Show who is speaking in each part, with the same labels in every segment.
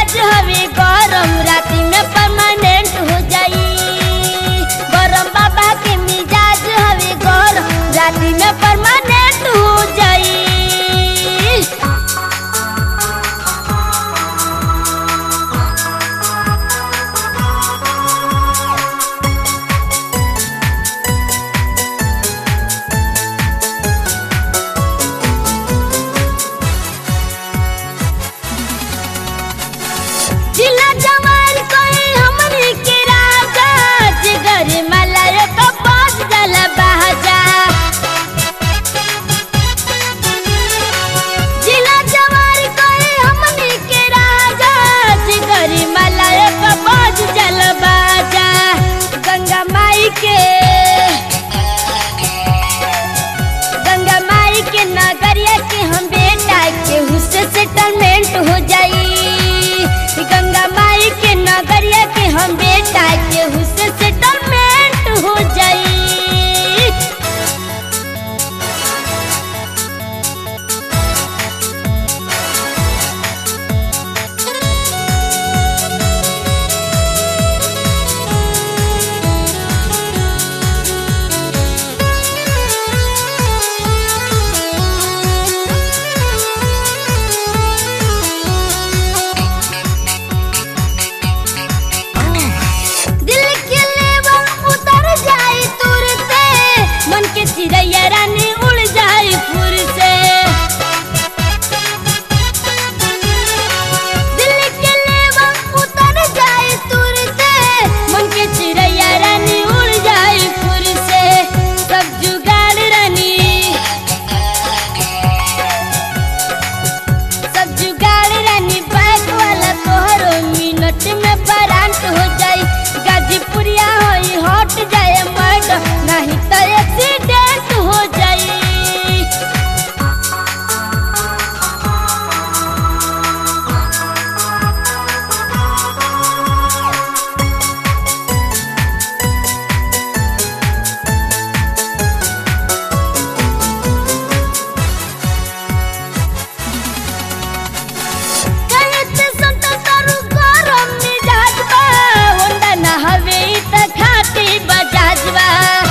Speaker 1: मिजाज हवे गरम राती में परमानेंट हो जाई। गरम बाबा के मिजाज हवे गरम राती में परमानेंट हो जाई। जिला जवार कोई हमनी के राजा जिगर मलाय का बाज जल बहजा। जिला जवार कोई हमनी के राजा जिगर मलाय का बाज जल बहजा। गंगा माई के नगरिया के हम बेटा के हुस्से सेटलमेंट हो जाई। गंगा माई के नगरिया के हम बेटा के हुस्से सेटलमेंट हो जाई। चिड़ैया रानी उड़ जाई फुर से। दिल के लेवा उतर जाए तुर से। मन के चिड़ैया रानी उड़ जाई फुर से। सब जुगाड़ रानी बैक वाला तोहरो मिनट में बरांट हो जाई। गाजीपुरिया होई हट जाए मर्ड नहीं तो एक्सीडेंट हो जाई। कहते संत तारू गरम मिजाज बा होंडा ना हवे त खाती बजाज बा।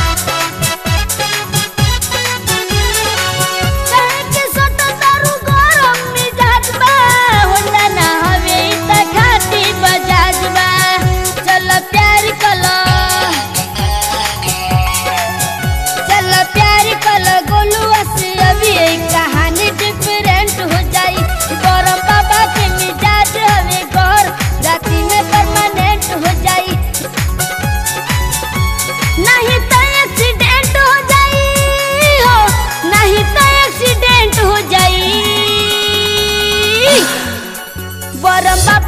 Speaker 1: कहते संत तारू गरम मिजाज बा होंडा ना हवे त खाती बजाज बा। चल प्यार कल गोलुआ से अभी एक कहानी डिफरेंट हो जाई। गरम बाबा के मिजाज हवे गौर राती में परमानेंट हो जाई। नहीं तो एक्सीडेंट हो जाई हो, नहीं तो एक्सीडेंट हो जाई। गरम